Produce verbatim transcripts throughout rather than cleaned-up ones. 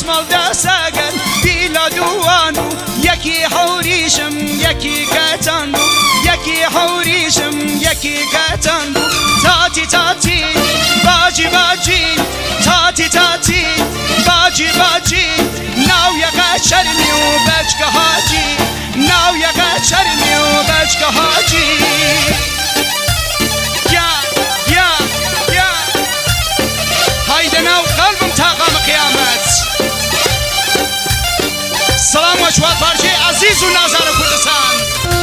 دەسمەڵ دەسەگەن بیلە دووان و یەکی هەوریشم یەکی کەتەن و یەکی هەوریشم یەکی کەتەن و تاتی تاتی باجی باجی تاتی تاتی باجی باجی ناو یەکە چەرمی و بەچکە هاجی ناو یەکە چەرمی و بەچکە هاجی یا یا یا هایدە ناو قەلبم تاقامە قیامەت سلام و چوار پارچەی عەزیز و نازانە کوردستان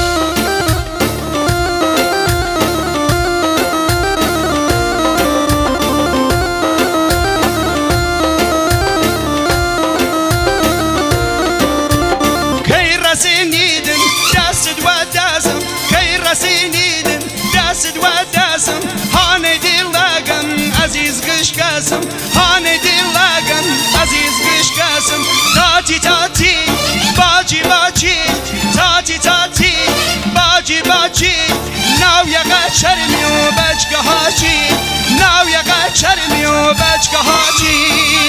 رسينيدن داسد وداسم كي رسينيدن داسد وداسم هاني دي لاقم عزيز قش قاسم هاني دي لاقم عزيز قش قاسم تاتي تاتي باجي باجي تاتي تاتي باجي باجي ناو يقا شرمي وبجك هاجي ناو يقا شرمي وبجك هاجي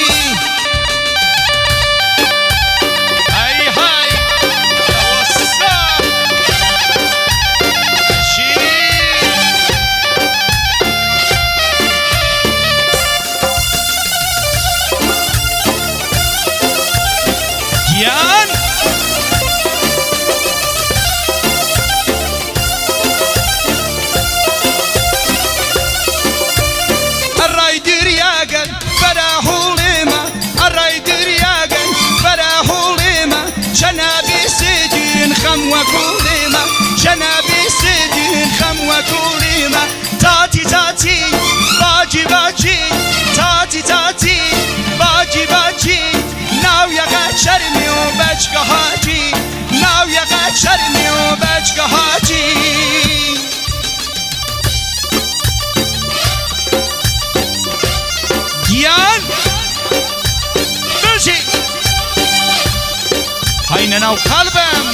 خم وكوليما جنابي سيدين خم وكوليما تاتي تاتي باجي باجي تاتي تاتي باجي باجي ناو يقا شرمي وبجك هاجي ناو يقا شرمي وبجك هاجي ديان بلجي هاينا ناو قلبم